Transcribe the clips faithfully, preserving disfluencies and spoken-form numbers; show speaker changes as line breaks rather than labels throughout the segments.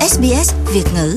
ét bê ét Việt ngữ.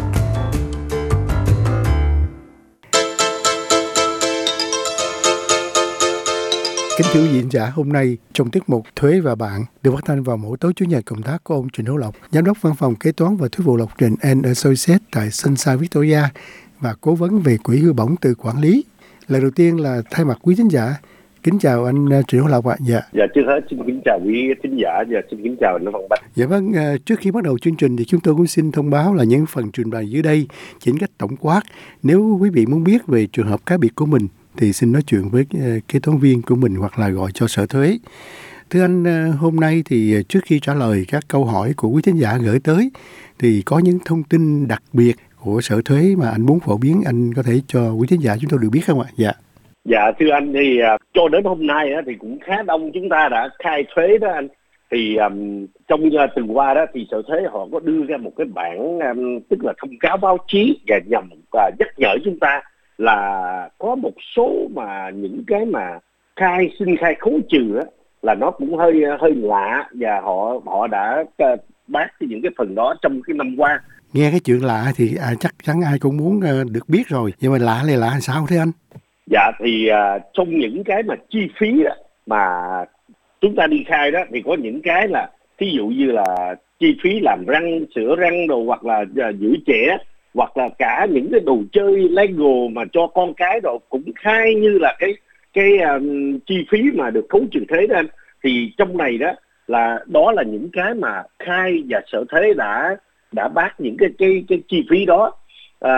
Kính thưa quý vị giả, hôm nay trong tiết mục Thuế và Bạn được phát thanh vào mỗi tối Chủ nhật, cộng tác của ông Trịnh Hữu Lộc, giám đốc văn phòng kế toán và thuế vụ Lộc Trình and Associates tại Sunshine Victoria và cố vấn về quỹ hưu bổng từ quản lý. Lời đầu tiên là thay mặt quý thính giả, kính chào anh Trịnh Hữu Lộc ạ. Dạ.
Dạ, trước hết xin kính chào quý thính giả và xin kính chào anh Văn Bách.
Dạ vâng, trước khi bắt đầu chương trình thì chúng tôi cũng xin thông báo là những phần trình bày dưới đây chỉ cách tổng quát. Nếu quý vị muốn biết về trường hợp cá biệt của mình thì xin nói chuyện với kế toán viên của mình hoặc là gọi cho sở thuế. Thưa anh, hôm nay thì trước khi trả lời các câu hỏi của quý thính giả gửi tới thì có những thông tin đặc biệt của sở thuế mà anh muốn phổ biến, anh có thể cho quý thính giả chúng tôi được biết không ạ? Dạ.
Dạ thưa anh, thì uh, cho đến hôm nay uh, thì cũng khá đông chúng ta đã khai thuế đó anh. Thì um, trong uh, tuần qua đó thì sở thuế họ có đưa ra một cái bản um, tức là thông cáo báo chí và nhằm uh, nhắc nhở chúng ta là có một số mà những cái mà khai xin khai khấu trừ á, là nó cũng hơi hơi lạ và họ họ đã uh, bác những cái phần đó trong cái năm qua.
Nghe cái chuyện lạ thì à, chắc chắn ai cũng muốn uh, được biết rồi, nhưng mà lạ này lạ làm sao thế anh?
Dạ thì uh, trong những cái mà chi phí đó, mà chúng ta đi khai đó thì có những cái là ví dụ như là chi phí làm răng, sữa răng đồ, hoặc là uh, giữ trẻ, hoặc là cả những cái đồ chơi Lego mà cho con cái rồi cũng khai như là cái cái um, chi phí mà được khấu trừ thuế đó anh. Thì trong này đó là đó là những cái mà khai và sở thuế đã đã bác những cái cái cái chi phí đó. À,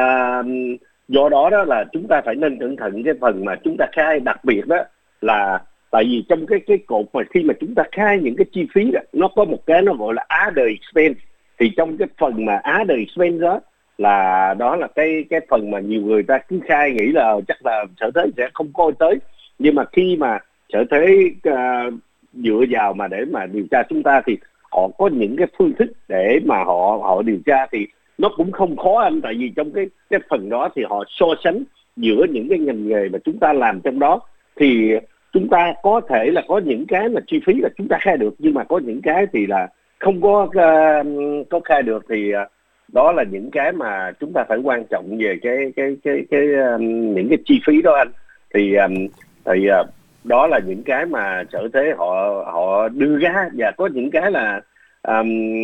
do đó đó là chúng ta phải nên cẩn thận cái phần mà chúng ta khai, đặc biệt đó là tại vì trong cái cái cột mà khi mà chúng ta khai những cái chi phí đó, nó có một cái nó gọi là other expense. Thì trong cái phần mà other expense đó là đó là cái cái phần mà nhiều người ta cứ khai nghĩ là chắc là sở thuế sẽ không coi tới, nhưng mà khi mà sở thuế uh, dựa vào mà để mà điều tra chúng ta thì họ có những cái phương thức để mà họ họ điều tra, thì nó cũng không khó anh, tại vì trong cái cái phần đó thì họ so sánh giữa những cái ngành nghề mà chúng ta làm trong đó, thì chúng ta có thể là có những cái mà chi phí là chúng ta khai được, nhưng mà có những cái thì là không có uh, có khai được, thì uh, đó là những cái mà chúng ta phải quan trọng về cái cái cái cái um, những cái chi phí đó anh. Thì um, thì uh, đó là những cái mà sở thuế họ họ đưa ra, và có những cái là um,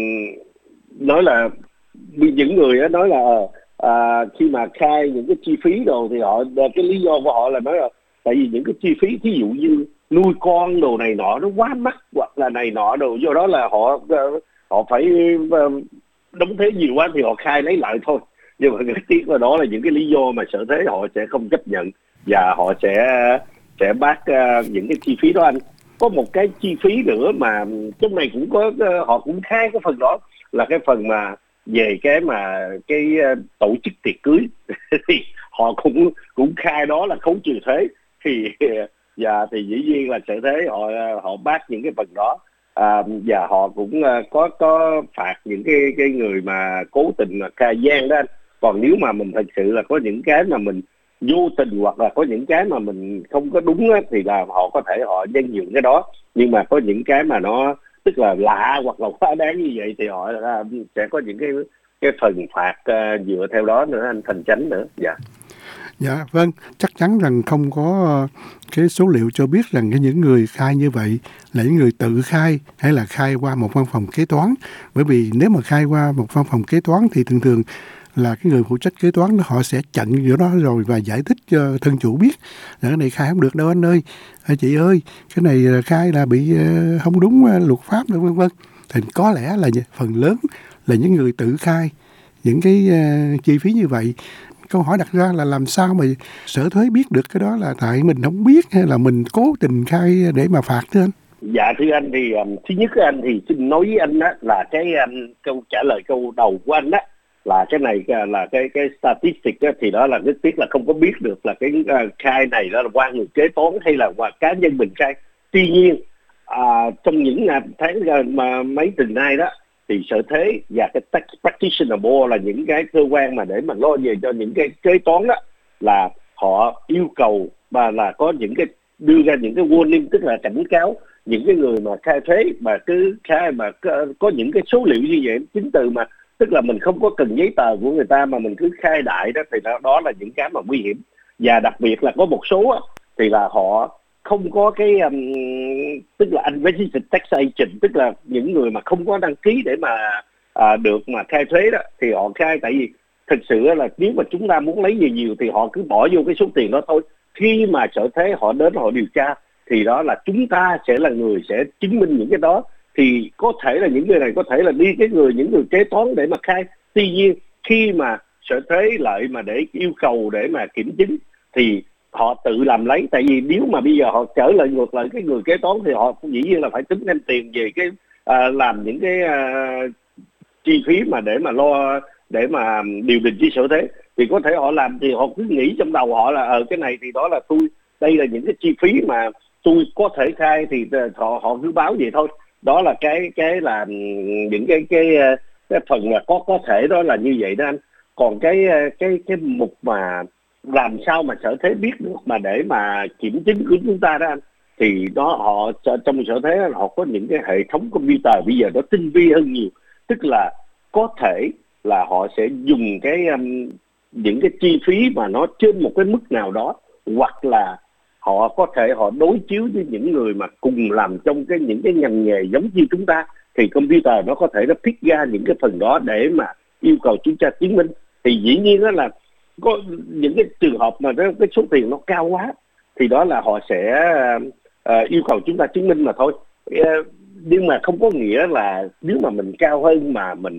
nói là những người đó nói là à, khi mà khai những cái chi phí đồ thì họ cái lý do của họ là nói là tại vì những cái chi phí thí dụ như nuôi con đồ này nọ nó quá mắc, hoặc là này nọ đồ, do đó là họ họ phải đóng thuế nhiều quá thì họ khai lấy lại thôi. Nhưng mà cái tiếc là đó là những cái lý do mà sở thuế họ sẽ không chấp nhận, và họ sẽ sẽ bác uh, những cái chi phí đó anh. Có một cái chi phí nữa mà trong này cũng có uh, họ cũng khai cái phần đó là cái phần mà về cái mà cái uh, tổ chức tiệc cưới thì họ cũng cũng khai đó là khấu trừ thuế. Thì và thì dĩ nhiên là sở thuế họ họ bác những cái phần đó, à, và họ cũng uh, có có phạt những cái cái người mà cố tình mà khai gian đó anh. Còn nếu mà mình thật sự là có những cái mà mình vô tình hoặc là có những cái mà mình không có đúng á, thì là họ có thể họ nhân nhượng cái đó. Nhưng mà có những cái mà nó tức là lạ hoặc là quá đáng như vậy thì họ sẽ có những cái cái phần phạt uh, dựa theo đó nữa anh, thành chánh nữa. Dạ.
Dạ vâng, chắc chắn rằng không có cái số liệu cho biết rằng cái những người khai như vậy là những người tự khai hay là khai qua một văn phòng kế toán. Bởi vì nếu mà khai qua một văn phòng kế toán thì thường thường là cái người phụ trách kế toán họ sẽ chặn giữa đó rồi và giải thích cho thân chủ biết là cái này khai không được đâu anh ơi, chị ơi cái này khai là bị không đúng luật pháp nữa vân vân. Thì có lẽ là phần lớn là những người tự khai những cái chi phí như vậy. Câu hỏi đặt ra là làm sao mà sở thuế biết được cái đó là tại mình không biết hay là mình cố tình khai để mà phạt thưa anh?
Dạ thưa anh, thì um, thứ nhất anh thì xin nói với anh đó là cái um, câu trả lời câu đầu của anh đó là cái này là cái cái statistic đó, thì đó là rất tiếc là không có biết được là cái uh, khai này đó là qua người kế toán hay là qua cá nhân mình khai. Tuy nhiên uh, trong những tháng mà mấy tuần nay đó thì sở thuế và cái tax practitioner board là những cái cơ quan mà để mà lo về cho những cái kế toán đó, là họ yêu cầu và là có những cái đưa ra những cái warning, tức là cảnh cáo những cái người mà khai thuế mà cứ khai mà có, có những cái số liệu như vậy, chính từ mà tức là mình không có cần giấy tờ của người ta mà mình cứ khai đại đó, thì đó, đó là những cái mà nguy hiểm. Và đặc biệt là có một số á, thì là họ không có cái um, tức là unregistered tax agent, tức là những người mà không có đăng ký để mà à, được mà khai thuế đó, thì họ khai. Tại vì thực sự là nếu mà chúng ta muốn lấy nhiều nhiều thì họ cứ bỏ vô cái số tiền đó thôi. Khi mà sở thuế họ đến họ điều tra thì đó là chúng ta sẽ là người sẽ chứng minh những cái đó. Thì có thể là những người này có thể là đi cái người những người kế toán để mà khai. Tuy nhiên khi mà sở thuế lợi mà để yêu cầu để mà kiểm chứng thì họ tự làm lấy. Tại vì nếu mà bây giờ họ trở lại ngược lại cái người kế toán thì họ cũng dĩ nhiên là phải tính thêm tiền về cái à, làm những cái à, chi phí mà để mà lo để mà điều đình chi sở thuế. Thì có thể họ làm thì họ cứ nghĩ trong đầu họ là ở cái này thì đó là tôi, đây là những cái chi phí mà tôi có thể khai, thì họ họ cứ báo vậy thôi. Đó là cái cái là những cái cái cái phần mà có có thể đó là như vậy đó anh. Còn cái cái cái mục mà làm sao mà sở thuế biết được mà để mà kiểm chứng của chúng ta đó anh, thì đó họ trong sở thuế họ có những cái hệ thống computer bây giờ nó tinh vi hơn nhiều. Tức là có thể là họ sẽ dùng cái um, những cái chi phí mà nó trên một cái mức nào đó, hoặc là họ có thể họ đối chiếu với những người mà cùng làm trong cái những cái ngành nghề giống như chúng ta, thì computer nó có thể nó pick ra những cái phần đó để mà yêu cầu chúng ta chứng minh. Thì dĩ nhiên đó là có những cái trường hợp mà cái, cái số tiền nó cao quá thì đó là họ sẽ uh, yêu cầu chúng ta chứng minh mà thôi. Uh, nhưng mà không có nghĩa là nếu mà mình cao hơn mà mình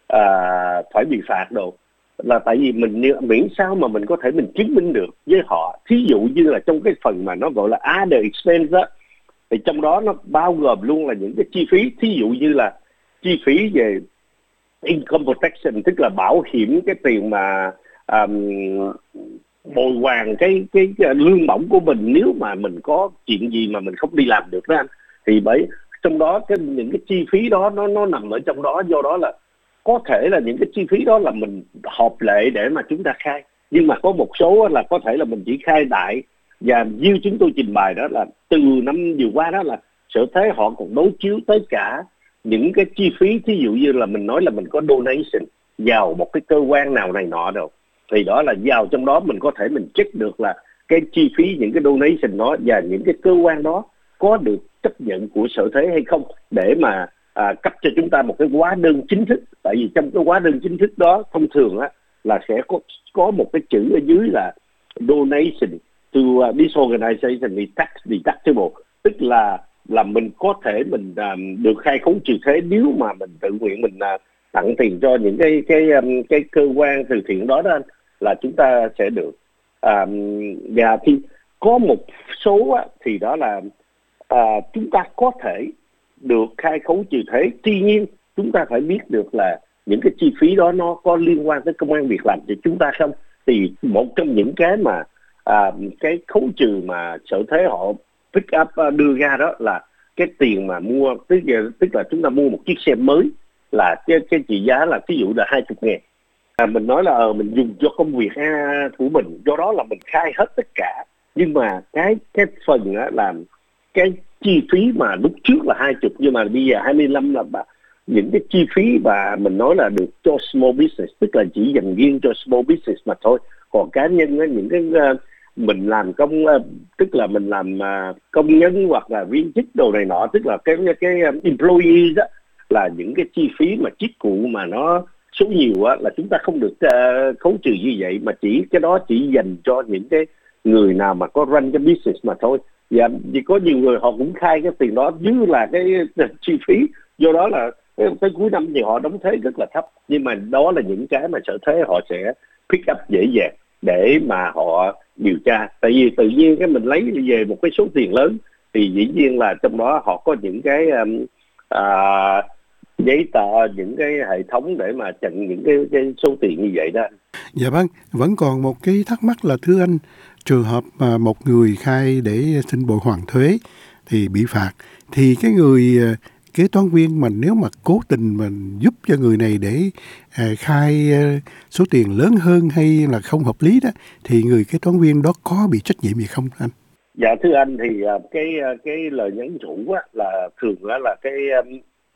uh, phải bị phạt đồ, là tại vì mình miễn sao mà mình có thể mình chứng minh được với họ. Thí dụ như là trong cái phần mà nó gọi là other expense đó, thì trong đó nó bao gồm luôn là những cái chi phí, thí dụ như là chi phí về income protection, tức là bảo hiểm cái tiền mà um, bồi hoàn cái, cái cái lương bổng của mình nếu mà mình có chuyện gì mà mình không đi làm được đó anh. Thì bởi trong đó cái những cái chi phí đó nó nó nằm ở trong đó. Do đó là có thể là những cái chi phí đó là mình hợp lệ để mà chúng ta khai, nhưng mà có một số là có thể là mình chỉ khai đại. Và như chúng tôi trình bày đó là từ năm vừa qua đó là sở thuế họ còn đối chiếu tới cả những cái chi phí, thí dụ như là mình nói là mình có donation vào một cái cơ quan nào này nọ đâu, thì đó là vào trong đó mình có thể mình check được là cái chi phí những cái donation đó và những cái cơ quan đó có được chấp nhận của sở thuế hay không, để mà à, cấp cho chúng ta một cái hóa đơn chính thức. Tại vì trong cái hóa đơn chính thức đó thông thường á là sẽ có có một cái chữ ở dưới là donation to uh, this organization is tax deductible, tức là là mình có thể mình uh, được khai khấu trừ thuế nếu mà mình tự nguyện mình uh, tặng tiền cho những cái cái um, cái cơ quan từ thiện đó đó, là chúng ta sẽ được. Um, và thì có một số á, thì đó là uh, chúng ta có thể được khai khấu trừ thuế. Tuy nhiên chúng ta phải biết được là những cái chi phí đó nó có liên quan tới công ăn việc làm cho chúng ta không. Thì một trong những cái mà à, cái khấu trừ mà sở thuế họ pick up đưa ra đó là cái tiền mà mua, tức là, tức là chúng ta mua một chiếc xe mới là cái, cái trị giá là ví dụ là hai mươi ngàn. À, mình nói là ờ, mình dùng cho công việc ha, của mình, do đó là mình khai hết tất cả. Nhưng mà cái cái phần á, là cái chi phí mà lúc trước là hai mươi nhưng mà bây giờ hai mươi lăm là bà, những cái chi phí mà mình nói là được cho small business, tức là chỉ dành riêng cho small business mà thôi. Còn cá nhân á, những cái uh, mình làm công uh, tức là mình làm uh, công nhân hoặc là viên chức đồ này nọ, tức là cái cái um, employees đó, là những cái chi phí mà chức vụ mà nó số nhiều á, là chúng ta không được uh, khấu trừ như vậy, mà chỉ cái đó chỉ dành cho những cái người nào mà có run cái business mà thôi. Và vì có nhiều người họ cũng khai cái tiền đó như là cái chi phí, do đó là tới cuối năm thì họ đóng thuế rất là thấp. Nhưng mà đó là những cái mà sở thuế họ sẽ pick up dễ dàng để mà họ điều tra. Tại vì tự nhiên cái mình lấy về một cái số tiền lớn thì dĩ nhiên là trong đó họ có những cái um, à, giấy tờ, những cái hệ thống để mà chặn những cái, cái số tiền như vậy đó.
Dạ vâng, vẫn còn một cái thắc mắc là thưa anh, trường hợp mà một người khai để xin bồi hoàn thuế thì bị phạt, thì cái người kế toán viên mà nếu mà cố tình mình giúp cho người này để uh, khai uh, số tiền lớn hơn hay là không hợp lý đó, thì người kế toán viên đó có bị trách nhiệm gì không anh?
Dạ thưa anh, thì uh, cái uh, cái lời nhắn nhủ á, là thường á, là cái um,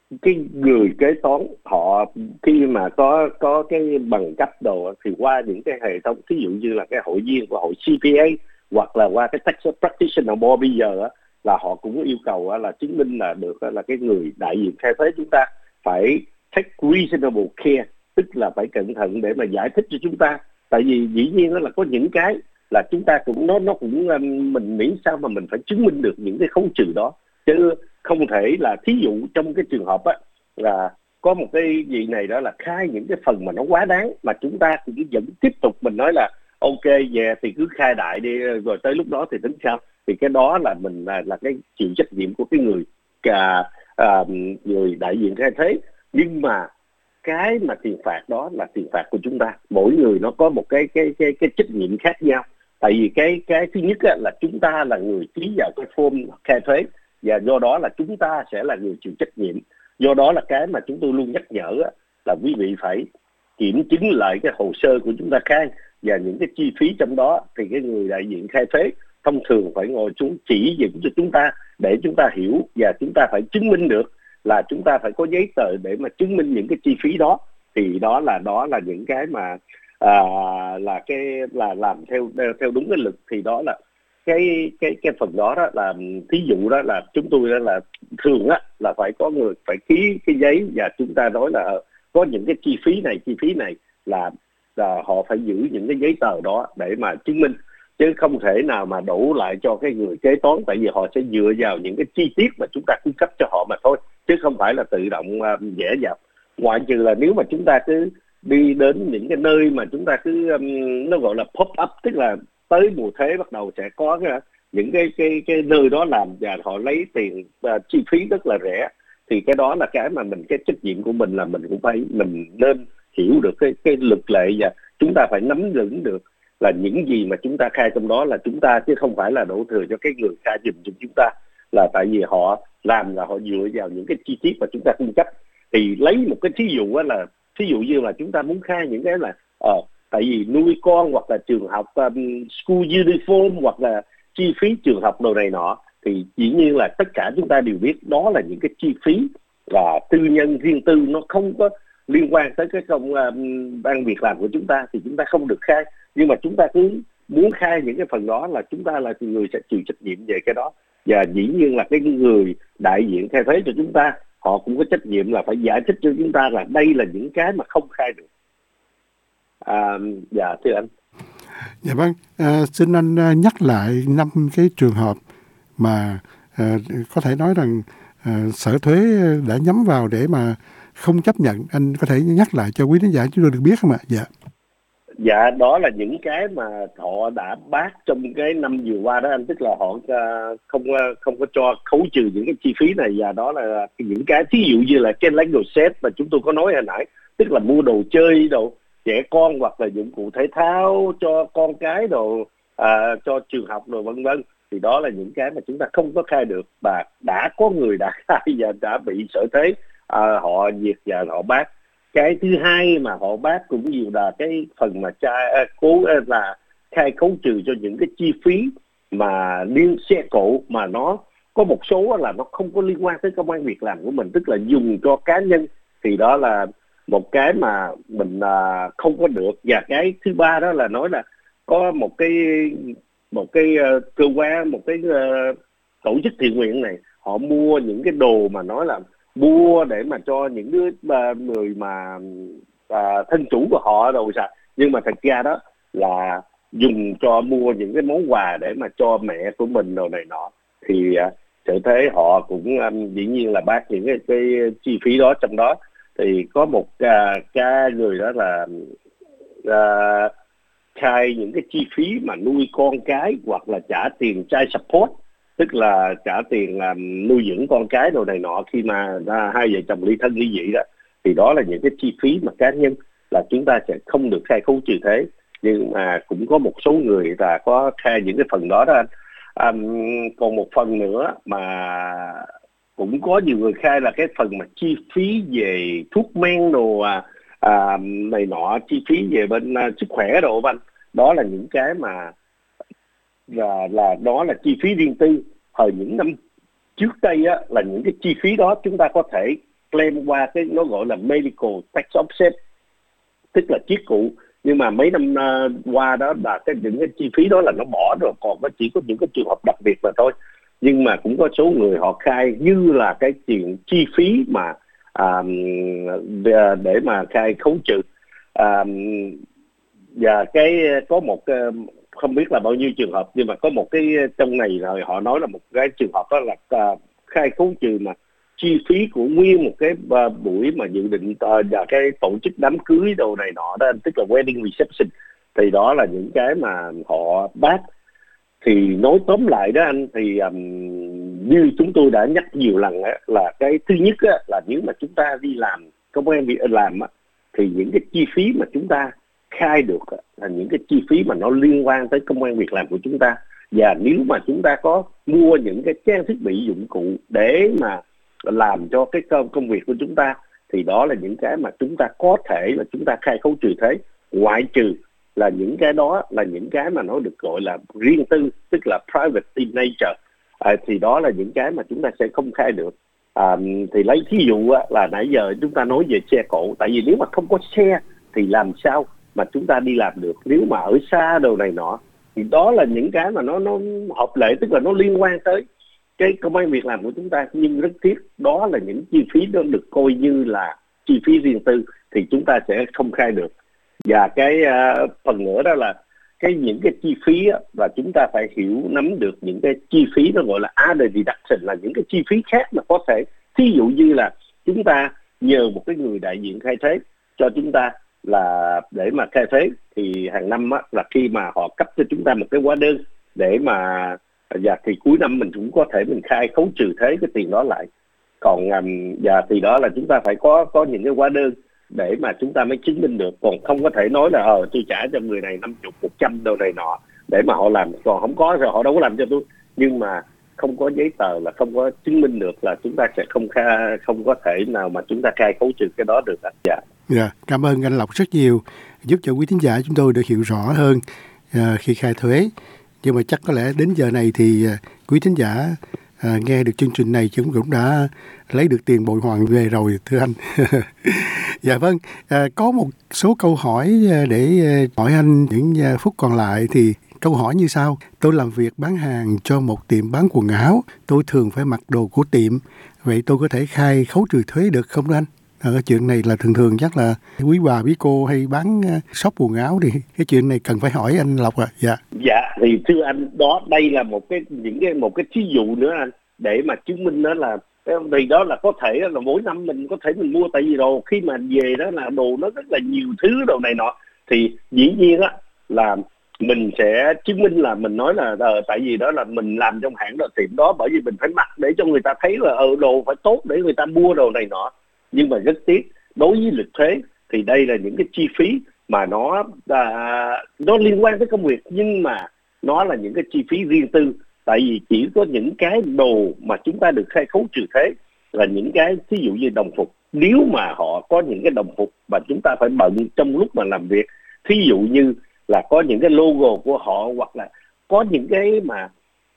cái người kế toán họ khi mà có có cái bằng cấp đồ thì qua những cái hệ thống ví dụ như là cái hội viên của hội xê pê a hoặc là qua cái tax practitioner board bây giờ á, là họ cũng yêu cầu á, là chứng minh là được á, là cái người đại diện khai thuế chúng ta phải take reasonable care, tức là phải cẩn thận để mà giải thích cho chúng ta. Tại vì dĩ nhiên đó là có những cái là chúng ta cũng nó nó cũng um, mình nghĩ sao mà mình phải chứng minh được những cái khấu trừ đó, chứ không thể là thí dụ trong cái trường hợp á là có một cái gì này đó là khai những cái phần mà nó quá đáng mà chúng ta cũng vẫn tiếp tục mình nói là ok về thì cứ khai đại đi rồi tới lúc đó thì tính sao, thì cái đó là mình là, là cái chịu trách nhiệm của cái người à, à, người đại diện khai thuế. Nhưng mà cái mà tiền phạt đó là tiền phạt của chúng ta, mỗi người nó có một cái cái cái cái trách nhiệm khác nhau. Tại vì cái cái thứ nhất á, là chúng ta là người ký vào cái form khai thuế và do đó là chúng ta sẽ là người chịu trách nhiệm. Do đó là cái mà chúng tôi luôn nhắc nhở á, là quý vị phải kiểm chứng lại cái hồ sơ của chúng ta khai và những cái chi phí trong đó, thì cái người đại diện khai thuế thông thường phải ngồi xuống chỉ dẫn cho chúng ta để chúng ta hiểu, và chúng ta phải chứng minh được là chúng ta phải có giấy tờ để mà chứng minh những cái chi phí đó. Thì đó là đó là những cái mà à, là cái là làm theo theo đúng cái luật. Thì đó là cái cái cái phần đó đó là thí dụ đó là chúng tôi đó là thường á là phải có người phải ký cái giấy và chúng ta nói là có những cái chi phí này chi phí này là, là họ phải giữ những cái giấy tờ đó để mà chứng minh, chứ không thể nào mà đổ lại cho cái người kế toán, tại vì họ sẽ dựa vào những cái chi tiết mà chúng ta cung cấp cho họ mà thôi, chứ không phải là tự động uh, vẽ vào. Ngoại trừ là nếu mà chúng ta cứ đi đến những cái nơi mà chúng ta cứ um, nó gọi là pop up, tức là tới mùa thuế bắt đầu sẽ có cái, những cái cái cái nơi đó làm và họ lấy tiền uh, chi phí rất là rẻ, thì cái đó là cái mà mình cái trách nhiệm của mình là mình cũng phải mình nên hiểu được cái cái luật lệ và chúng ta phải nắm vững được là những gì mà chúng ta khai trong đó là chúng ta, chứ không phải là đổ thừa cho cái người khai giùm cho chúng ta, là tại vì họ làm là họ dựa vào những cái chi tiết mà chúng ta cung cấp. Thì lấy một cái thí dụ là thí dụ như là chúng ta muốn khai những cái là ờ tại vì nuôi con hoặc là trường học um, school uniform hoặc là chi phí trường học đồ này nọ, thì dĩ nhiên là tất cả chúng ta đều biết đó là những cái chi phí và tư nhân riêng tư, nó không có liên quan tới cái công um, ban việc làm của chúng ta, thì chúng ta không được khai. Nhưng mà chúng ta cứ muốn khai những cái phần đó là chúng ta là người sẽ chịu trách nhiệm về cái đó, và dĩ nhiên là cái người đại diện khai thuế cho chúng ta họ cũng có trách nhiệm là phải giải thích cho chúng ta là đây là những cái mà không khai được. À, dạ thưa anh.
Dạ vâng, à, xin anh à, nhắc lại năm cái trường hợp mà à, có thể nói rằng à, sở thuế đã nhắm vào để mà không chấp nhận. Anh có thể nhắc lại cho quý khán giả chúng tôi được biết không ạ? Dạ.
Dạ, đó là những cái mà họ đã bác trong cái năm vừa qua đó anh, tức là họ uh, không uh, không có cho khấu trừ những cái chi phí này, và đó là những cái thí dụ như là cái legal set mà chúng tôi có nói hồi nãy, tức là mua đồ chơi đồ trẻ con hoặc là dụng cụ thể thao cho con cái đồ uh, cho trường học đồ vân vân, thì đó là những cái mà chúng ta không có khai được, và đã có người đã khai và đã bị sở thuế uh, họ duyệt và họ bác. Cái thứ hai mà họ bác cũng nhiều là cái phần mà cha cố là khai khấu trừ cho những cái chi phí mà liên xe cộ mà nó có một số là nó không có liên quan tới công ăn việc làm của mình, tức là dùng cho cá nhân, thì đó là một cái mà mình à, không có được. Và cái thứ ba đó là nói là có một cái một cái uh, cơ quan, một cái uh, tổ chức thiện nguyện này, họ mua những cái đồ mà nói là mua để mà cho những đứa uh, người mà uh, thân chủ của họ đồ sao, nhưng mà thật ra đó là dùng cho mua những cái món quà để mà cho mẹ của mình đồ này nọ, thì uh, sở thuế họ cũng um, dĩ nhiên là bác những cái, cái chi phí đó. Trong đó thì có một uh, cái người đó là uh, khai những cái chi phí mà nuôi con cái hoặc là trả tiền child support, tức là trả tiền làm nuôi dưỡng con cái đồ này nọ khi mà à, hai vợ chồng ly thân ly dị đó, thì đó là những cái chi phí mà cá nhân là chúng ta sẽ không được khai khấu trừ thuế. Nhưng mà cũng có một số người là có khai những cái phần đó đó anh. À, còn một phần nữa mà cũng có nhiều người khai là cái phần mà chi phí về thuốc men đồ à, à, này nọ, chi phí về bên à, sức khỏe đồ anh, đó là những cái mà là là đó là chi phí riêng tư. Hồi những năm trước đây á, là những cái chi phí đó chúng ta có thể claim qua cái nó gọi là medical tax offset, tức là chiết cụ. Nhưng mà mấy năm uh, qua đó là cái những cái chi phí đó là nó bỏ rồi, còn nó chỉ có những cái trường hợp đặc biệt mà thôi. Nhưng mà cũng có số người họ khai như là cái chuyện chi phí mà à, để mà khai khấu trừ. À, và cái có một không biết là bao nhiêu trường hợp, nhưng mà có một cái trong này rồi họ nói là một cái trường hợp đó là uh, khai khấu trừ mà chi phí của nguyên một cái uh, buổi mà dự định uh, và cái tổ chức đám cưới đồ này nọ đó, tức là wedding reception, thì đó là những cái mà họ bác. Thì nói tóm lại đó anh, thì um, như chúng tôi đã nhắc nhiều lần á, là cái thứ nhất á, là nếu mà chúng ta đi làm công an việc làm á, thì những cái chi phí mà chúng ta khai được á, là những cái chi phí mà nó liên quan tới công an việc làm của chúng ta. Và nếu mà chúng ta có mua những cái trang thiết bị dụng cụ để mà làm cho cái công, công việc của chúng ta, thì đó là những cái mà chúng ta có thể là chúng ta khai khấu trừ thuế, ngoại trừ là những cái đó là những cái mà nó được gọi là riêng tư, tức là private in nature. À, thì đó là những cái mà chúng ta sẽ không khai được. À, thì lấy thí dụ á, là nãy giờ chúng ta nói về xe cộ, tại vì nếu mà không có xe thì làm sao mà chúng ta đi làm được, nếu mà ở xa đồ này nọ, thì đó là những cái mà nó nó hợp lệ, tức là nó liên quan tới cái công ăn việc làm của chúng ta. Nhưng rất tiếc đó là những chi phí đó được coi như là chi phí riêng tư, thì chúng ta sẽ không khai được. Và cái uh, phần nữa đó là cái những cái chi phí á, và chúng ta phải hiểu nắm được những cái chi phí nó gọi là other deduction, là những cái chi phí khác mà có thể, thí dụ như là chúng ta nhờ một cái người đại diện khai thuế cho chúng ta là để mà khai thuế, thì hàng năm á, là khi mà họ cấp cho chúng ta một cái hóa đơn để mà, và thì cuối năm mình cũng có thể mình khai khấu trừ thuế cái tiền đó lại. Còn um, và thì đó là chúng ta phải có có những cái hóa đơn để mà chúng ta mới chứng minh được. Còn không có thể nói là ờ tôi trả cho người này năm mươi, một trăm đâu này nọ để mà họ làm, còn không có rồi họ đâu có làm cho tôi. Nhưng mà không có giấy tờ là không có chứng minh được, là chúng ta sẽ không khai, không có thể nào mà chúng ta khai khấu trừ cái đó được. Dạ.
Dạ, cảm ơn anh Lộc rất nhiều, giúp cho quý thính giả chúng tôi được hiểu rõ hơn uh, khi khai thuế. Nhưng mà chắc có lẽ đến giờ này thì uh, quý thính giả uh, nghe được chương trình này chúng cũng đã lấy được tiền bồi hoàn về rồi, thưa anh. Dạ vâng, à, có một số câu hỏi để hỏi anh những phút còn lại. Thì câu hỏi như sau: tôi làm việc bán hàng cho một tiệm bán quần áo, tôi thường phải mặc đồ của tiệm, vậy tôi có thể khai khấu trừ thuế được không anh? À, cái chuyện này là thường thường chắc là quý bà quý cô hay bán shop quần áo thì cái chuyện này cần phải hỏi anh Lộc à. Dạ.
Dạ thì thưa anh, đó đây là một cái những cái một cái thí dụ nữa anh, để mà chứng minh đó là thì đó là có thể là mỗi năm mình có thể mình mua, tại vì đồ khi mà về đó là đồ nó rất là nhiều thứ đồ này nọ, thì dĩ nhiên á là mình sẽ chứng minh là mình nói là ờ, tại vì đó là mình làm trong hãng đó, tiệm đó, bởi vì mình phải mặc để cho người ta thấy là ờ đồ phải tốt để người ta mua đồ này nọ. Nhưng mà rất tiếc đối với luật thuế thì đây là những cái chi phí mà nó à, nó liên quan tới công việc, nhưng mà nó là những cái chi phí riêng tư. Tại vì chỉ có những cái đồ mà chúng ta được khai khấu trừ thuế là những cái ví dụ như đồng phục. Nếu mà họ có những cái đồng phục mà chúng ta phải bận trong lúc mà làm việc, thí dụ như là có những cái logo của họ, hoặc là có những cái mà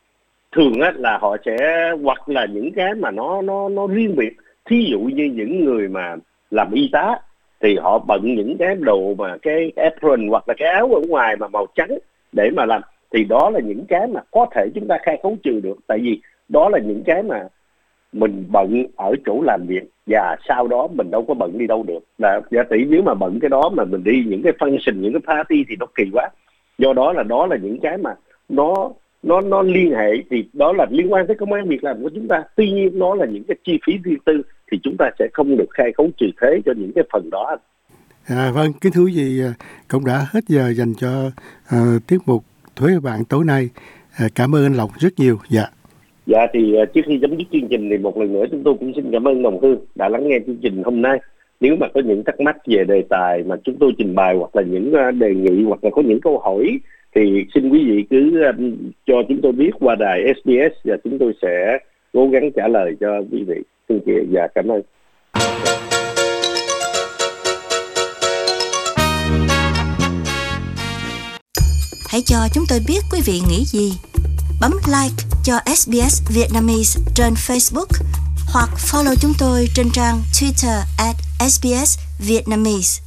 thường á là họ sẽ, hoặc là những cái mà nó nó nó riêng biệt. Thí dụ như những người mà làm y tá thì họ bận những cái đồ mà cái apron hoặc là cái áo ở ngoài mà màu trắng để mà làm, thì đó là những cái mà có thể chúng ta khai khấu trừ được. Tại vì đó là những cái mà mình bận ở chỗ làm việc và sau đó mình đâu có bận đi đâu được. Là giả tỷ nếu mà bận cái đó mà mình đi những cái function, những cái party thì nó kỳ quá. Do đó là đó là những cái mà nó nó nó liên hệ, thì đó là liên quan tới công ăn việc làm của chúng ta. Tuy nhiên nó là những cái chi phí riêng tư thì chúng ta sẽ không được khai khấu trừ thuế cho những cái phần đó.
À, vâng, kính thưa quý vị, cũng đã hết giờ dành cho uh, tiết mục Thuế Bạn tối nay. À, cảm ơn anh Lộc rất nhiều. Dạ.
Dạ thì uh, trước khi chấm dứt chương trình thì một lần nữa chúng tôi cũng xin cảm ơn đồng hương đã lắng nghe chương trình hôm nay. Nếu mà có những thắc mắc về đề tài mà chúng tôi trình bày, hoặc là những uh, đề nghị, hoặc là có những câu hỏi, thì xin quý vị cứ um, cho chúng tôi biết qua đài ét bê ét và chúng tôi sẽ cố gắng trả lời cho quý vị. Xin chào và cảm ơn.
Hãy cho chúng tôi biết quý vị nghĩ gì. Bấm like cho ét bê ét Vietnamese trên Facebook hoặc follow chúng tôi trên trang Twitter at S B S Vietnamese.